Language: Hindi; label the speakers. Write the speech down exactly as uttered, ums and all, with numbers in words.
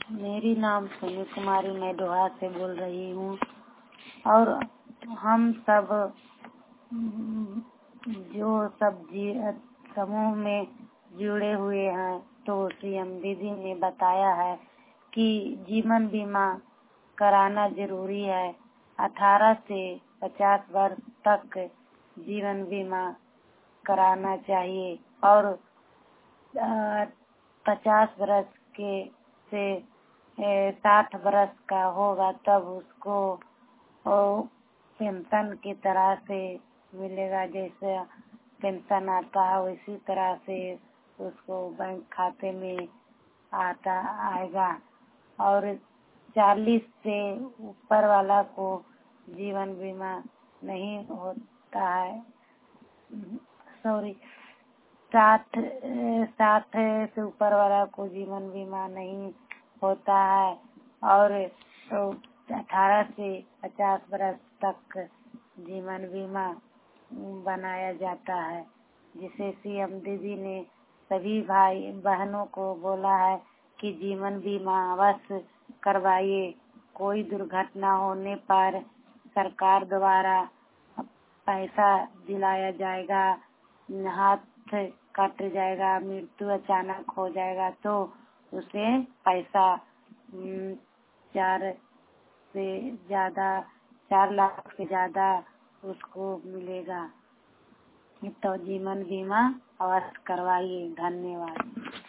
Speaker 1: मेरी नाम सोनी कुमारी, मैं डोहा से बोल रही हूँ। और हम सब जो सब जी समूह में जुड़े हुए हैं, तो सीएम दीदी ने बताया है कि जीवन बीमा कराना जरूरी है। अठारह से पचास वर्ष तक जीवन बीमा कराना चाहिए और पचास वर्ष के से साठ वर्ष का होगा तब उसको पेंशन की तरह से मिलेगा। जैसे पेंशन आता है उसी तरह से उसको बैंक खाते में आता आएगा। और चालीस से ऊपर वाला को जीवन बीमा नहीं होता है। सॉरी साठ साठ से ऊपर वाला को जीवन बीमा नहीं होता है और तो अठारह से पचास वर्ष तक जीवन बीमा बनाया जाता है। जिसे सीएम दीदी ने सभी भाई बहनों को बोला है कि जीवन बीमा अवश्य करवाइए। कोई दुर्घटना होने पर सरकार द्वारा पैसा दिलाया जाएगा। हाथ कट जाएगा, मृत्यु अचानक हो जाएगा तो उसे पैसा चार से ज्यादा चार लाख से ज्यादा उसको मिलेगा। तो जीवन बीमा अवश्य करवाइए। धन्यवाद।